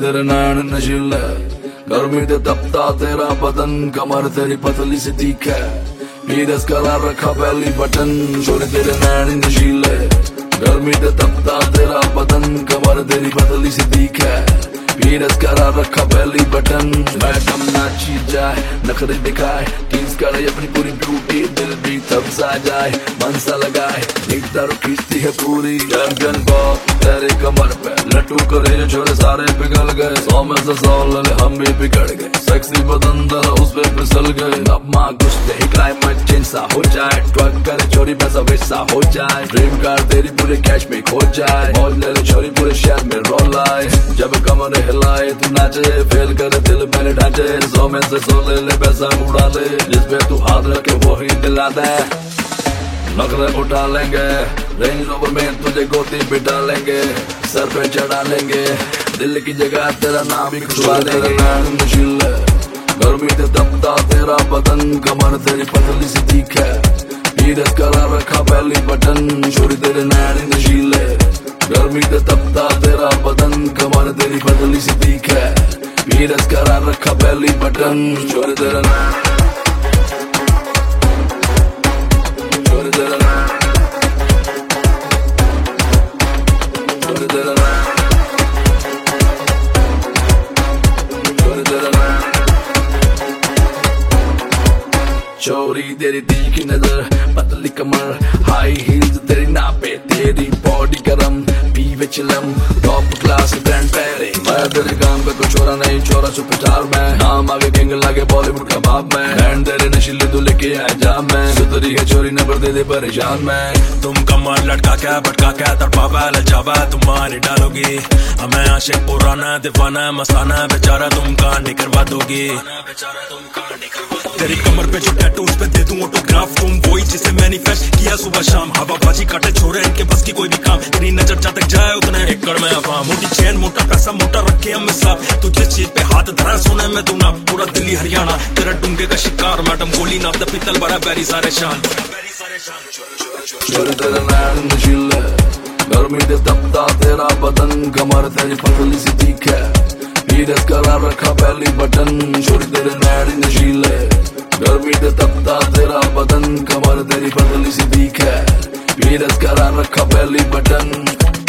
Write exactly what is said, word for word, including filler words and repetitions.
तेरे नैन नशीले, गर्मी ते तपता तेरा बदन, कमर तेरी पतली सी तीख है, हीरस करार रखा पहली बटन। छोरे तेरे नैन नशीले, गर्मी ते तपता तेरा बदन, कमर तेरी पतली सी तीख है, हीरस करार रखा पहली बटन। मैडम नाची जाए, नखरे दिखाए, टीज करे अपनी पूरी ब्यूटी, दिल भी तब सा जाए, मन सा लगाए, एक दारू खींचती है पूरी। चैंपियन बॉल तेरे कमर पे, लट्टू करे जो छोरे सारे पिघल गए, सौ में से सौ लले हम भी बिगड़ गए, सेक्सी बदन जरा उस पे फिसल गए। अब माँ घुसते ही क्लाइमेट चेंज सा हो जाए, ट्रक करे छोरी पैसा वैसा हो जाए, ड्रीम कार तेरी पूरे कैश में खो जाए, मौज ले ले छोरी पूरे शहर में रोल आए, जब कमर हिलाए तू नाचे, फेल करे दिल मैंने ढांचे, सौ में से सौ ले ले पैसा उड़ा दे, जिसपे तू हाथ रखे वो ही दिला दे। नखरे उठा लेंगे, रेंज रोवर में तुझे गोती बिठा लेंगे, सर पे चढ़ा लेंगे, दिल की जगह तेरा नाम ही खुशवा देंगे। नशीले, गर्मी ते तपता तेरा बदन, कमर तेरी पतली सी तीख है, हीरस करार रखा पहली बटन। छोरी तेरे नैन नशीले, गर्मी ते तपता तेरा बदन, कमर तेरी पतली सी तीख है, हीरस करार रखा पहली बटन। छोरी तेरे नैन, छोरी तेरे नैन, छोरी तेरे नैन, छोरी तेरे नैन। चोरी तेरी तीखी नजर, पतली कमर, हाई हील्स तेरी नापे, तेरी बॉडी गरम, पीवे चिलम, टॉप क्लास ब्रांड पैरे। मैं तेरे काम का कोई छोरा नहीं, छोरा सुपरस्टार मैं, नाम आगे किंग लागे बॉलीवुड का बाप मैं, बैंड तेरे नशीले तू लेके आए जाम मैं, सुतरी है चोरी न पर दे दे परेशान मैं। तुम कमर लटका क्या भटका क्या तड़पावा लजावा तुम मारी डालोगी, हमें आशिक पुराना दीवाना मस्ताना, बेचारा तुम कांड करवा दोगी, तेरी कमर पे जो टैटू उस पे दे दूं ऑटोग्राफ, तुम वही जिसे मैनिफेस्ट किया सुबह शाम, हवाबाजी काटे छोरे इनके बस की कोई भी काम, तेरी नजर जहाँ तक जाए उतने एकड़ में हवा, मोटी चैन मोटा पैसा मोटा रखे हम साफ, तू जिस चीज पे हाथ धरा सोने में तू ना, पूरा दिल्ली हरियाणा तेरा डूंगे का शिकार, मैडम गोली नाप द पीतल बड़ा बैरी सारे शान। छोरे तेरे नैन नशीले, गर्मी ते तपता तेरा बदन, कमर तेरी पतली सी तीख है, हीरस करार रखा पहली बटन। छोरी तेरे नैन नशीले, गर्मी ते तपता तेरा बदन, कमर तेरी पतली सी तीख है, हीरस करार रखा पहली बटन।